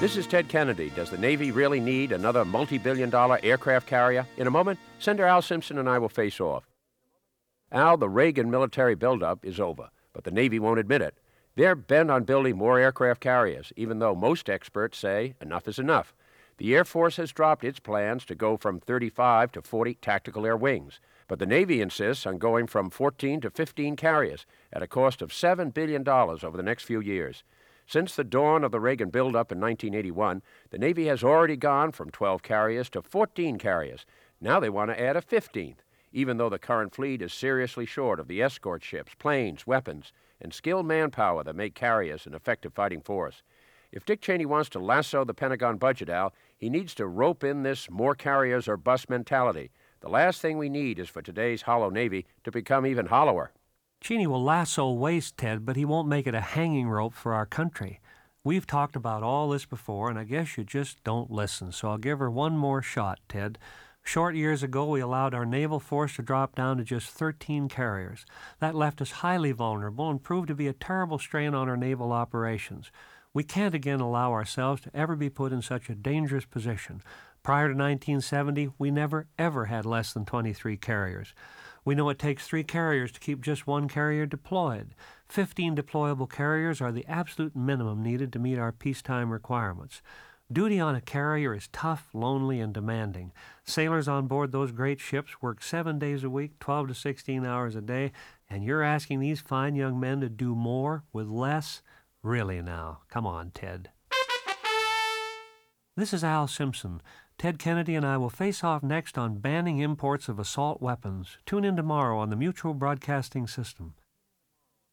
This is Ted Kennedy. Does the Navy really need another multi-billion-dollar aircraft carrier? In a moment, Senator Al Simpson and I will face off. Al, the Reagan military buildup is over, but the Navy won't admit it. They're bent on building more aircraft carriers, even though most experts say enough is enough. The Air Force has dropped its plans to go from 35 to 40 tactical air wings, but the Navy insists on going from 14 to 15 carriers at a cost of $7 billion over the next few years. Since the dawn of the Reagan buildup in 1981, the Navy has already gone from 12 carriers to 14 carriers. Now they want to add a 15th, even though the current fleet is seriously short of the escort ships, planes, weapons, and skilled manpower that make carriers an effective fighting force. If Dick Cheney wants to lasso the Pentagon budget, Al, he needs to rope in this more carriers or bust mentality. The last thing we need is for today's hollow Navy to become even hollower. Cheney will lasso waste, Ted, but he won't make it a hanging rope for our country. We've talked about all this before, and I guess you just don't listen, so I'll give her one more shot, Ted. Short years ago, we allowed our naval force to drop down to just 13 carriers. That left us highly vulnerable and proved to be a terrible strain on our naval operations. We can't again allow ourselves to ever be put in such a dangerous position. Prior to 1970, we never, ever had less than 23 carriers. We know it takes 3 carriers to keep just 1 carrier deployed. 15 deployable carriers are the absolute minimum needed to meet our peacetime requirements. Duty on a carrier is tough, lonely, and demanding. Sailors on board those great ships work 7 days a week, 12 to 16 hours a day, and you're asking these fine young men to do more with less? Really now, come on, Ted. This is Al Simpson. Ted Kennedy and I will face off next on banning imports of assault weapons. Tune in tomorrow on the Mutual Broadcasting System.